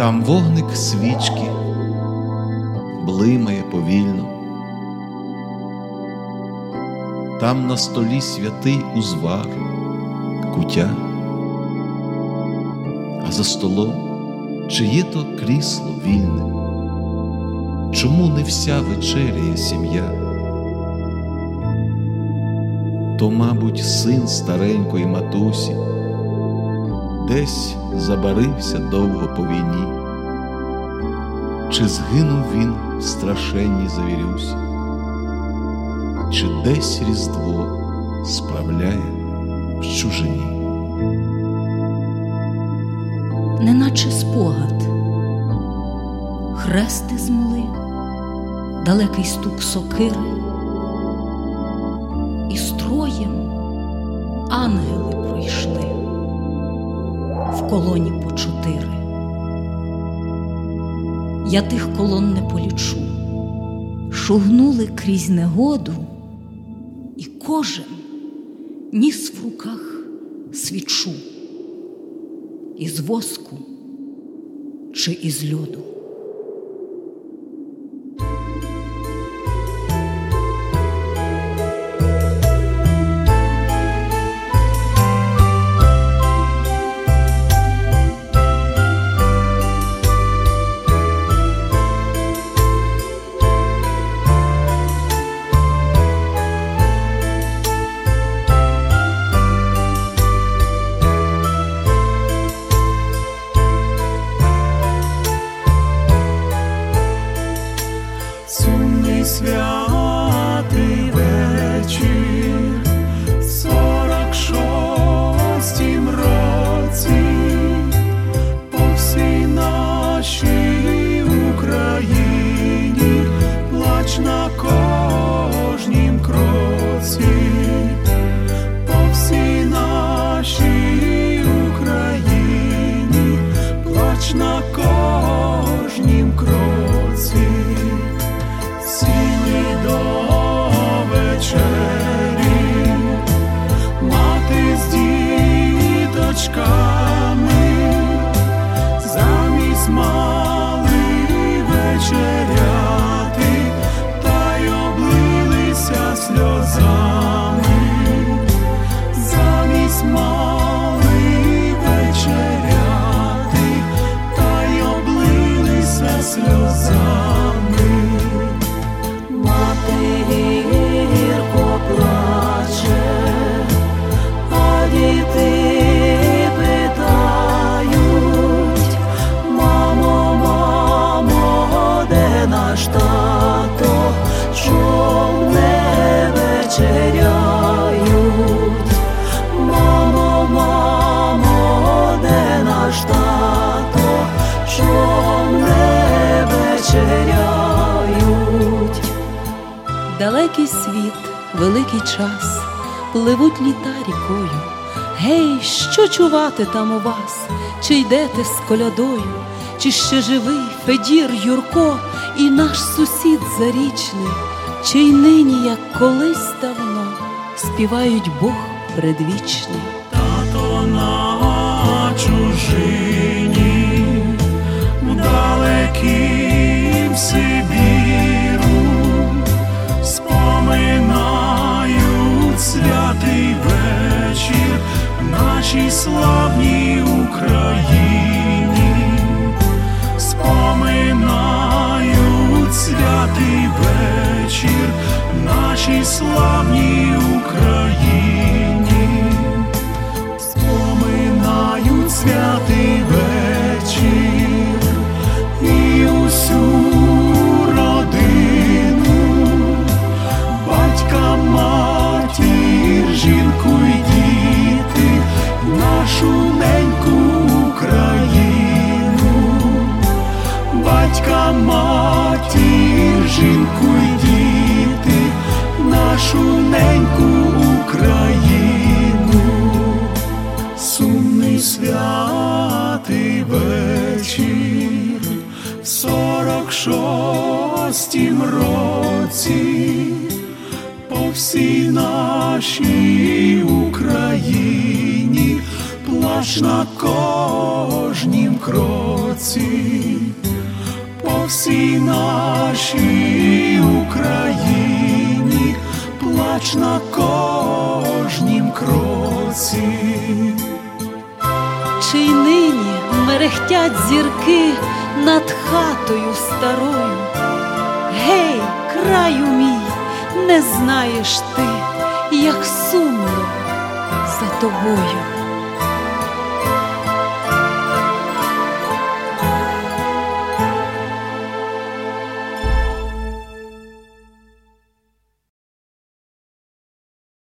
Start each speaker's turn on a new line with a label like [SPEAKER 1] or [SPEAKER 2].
[SPEAKER 1] Там вогник свічки блимає повільно, там на столі святий узвар, куття, а за столом чиє то крісло вільне. Чому не вся вечеряє сім'я? То, мабуть, син старенької матусі десь забарився довго по війні, чи згинув він в страшенній завірюсі, чи десь Різдво справляє в чужині.
[SPEAKER 2] Неначе спогад, хрести змли, далекий стук сокири, і строєм ангели пройшли в колоні по 4. Я тих колон не полічу, шугнули крізь негоду, і кожен ніс в руках свічу із воску чи із льоду.
[SPEAKER 3] Святий вечір, 46-м році, по всій нашій Україні плач на кожнім кроці, по всій нашій Україні плач на кожнім кроці. Цілий до вечері мати з діточками замість мали вечеряти, та й облилися сльозами, замість мали вечеряти, та й облилися сльозами. Гірко плаче, а діти питають: мамо, мамо, де наш тато, чом не вечеряють? Мамо, мамо, де наш тато, чом не вечеряють?
[SPEAKER 2] Далекий світ, великий час, пливуть літа рікою. Гей, що чувати там у вас? Чи йдете з колядою? Чи ще живий Федір, Юрко і наш сусід зарічний? Чи й нині, як колись давно, співають Бог предвічний?
[SPEAKER 3] Тато на чужині, в далекім Сибіру, споминають святий вечір в нашій славній Україні, споминають святий вечір в нашій славній Україні, споминають святий вечір і усю батька, матір, жінку й діти, нашу неньку Україну. Батька, матір, жінку й діти, нашу неньку Україну. Сумний святий вечір в 46-м році, по всій нашій Україні плач плач на кожнім кроці, по всій нашій Україні, плач на кожнім кроці.
[SPEAKER 2] Чи й нині мерехтять зірки над хатою старою? Гей, краю мій, не знаєш ти, як сумно за тобою.